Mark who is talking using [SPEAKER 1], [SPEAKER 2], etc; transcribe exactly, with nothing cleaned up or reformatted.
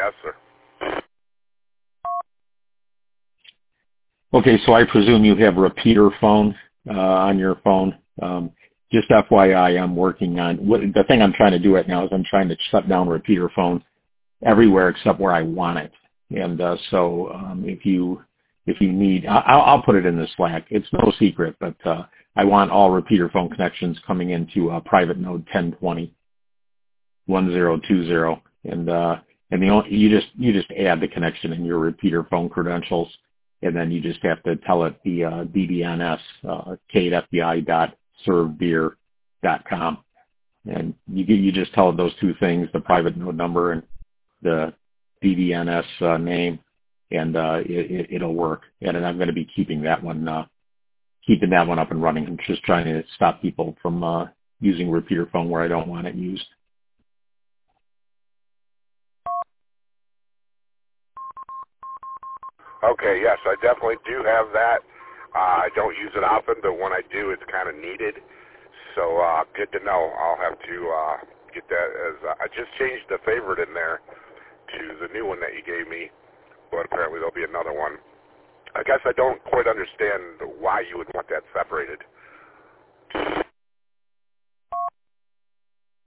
[SPEAKER 1] Yes, sir.
[SPEAKER 2] Okay, so I presume you have a repeater phone uh, on your phone. Um, just F Y I, I'm working on what, the thing I'm trying to do right now is I'm trying to shut down repeater phone everywhere except where I want it. And uh, so um, if you if you need, I'll, I'll put it in the Slack. It's no secret, but uh, I want all repeater phone connections coming into uh, private node ten twenty, ten twenty, and uh, and the only, you just you just add the connection in your repeater phone credentials, and then you just have to tell it the uh, D B N S uh, Kate F B I dot serve beer dot com, and you you just tell it those two things: the private node number and the D B N S uh, name, and uh, it, it'll work. And I'm going to be keeping that one uh, keeping that one up and running. I'm just trying to stop people from uh, using repeater phone where I don't want it used.
[SPEAKER 1] Okay, yes, I definitely do have that. Uh, I don't use it often, but when I do, it's kind of needed. So uh, good to know. I'll have to uh, get that as uh, I just changed the favorite in there to the new one that you gave me, but apparently there'll be another one. I guess I don't quite understand why you would want that separated.